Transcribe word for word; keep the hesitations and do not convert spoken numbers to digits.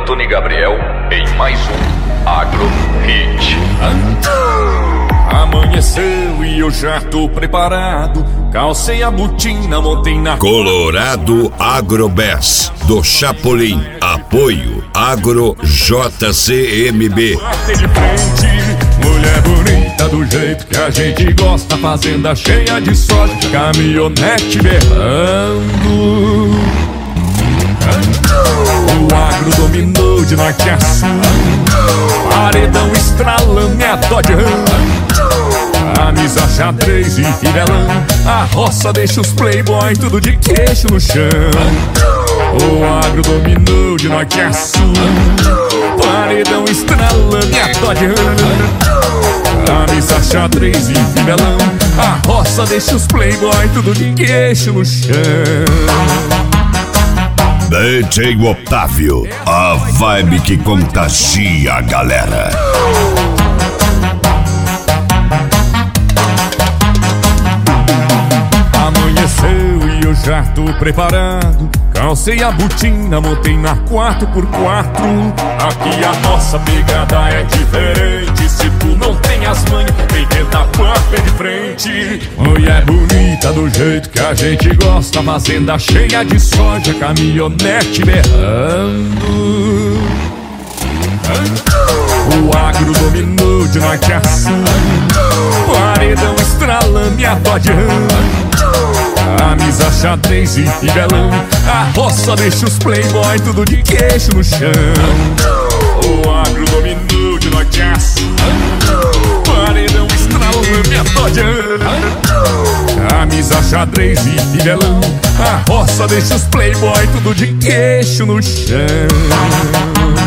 Antony Gabriel em mais um Agro Hit. Amanheceu e eu já tô preparado. Calcei a botina, montei na Colorado Agrobest do Chapolin. Apoio Agro J C M B. Bater de frente, mulher bonita do jeito que a gente gosta. Fazenda cheia de soja, caminhonete berrando. O agro dominou de norte a sul, paredão estralando e a Dodge Ram. Camisa xadrez e fivelão, a roça deixa os playboy tudo de queixo no chão. O agro dominou de norte a sul, paredão estralando e a Dodge Ram. Camisa xadrez e fivelão, a roça deixa os playboy tudo de queixo no chão. D J Otávio, a vibe que contagia a galera. Amanheceu e eu já tô preparado. Calcei a botina, montei na quatro por quatro. Aqui a nossa pegada é diferente. Se tu não tem as manhas, vem tentar bater de frente. Mulher bonita do jeito que a gente gosta. Fazenda cheia de soja, caminhonete berrando. O agro dominou de norte a sul, paredão estralando e a Dodge Ram. Camisa xadrez e fivelão, a roça deixa os playboy tudo de queixo no chão. O agro dominou de norte a sul, paredão estralando e a Dodge Ram. Camisa xadrez e fivelão, a roça deixa os playboy tudo de queixo no chão.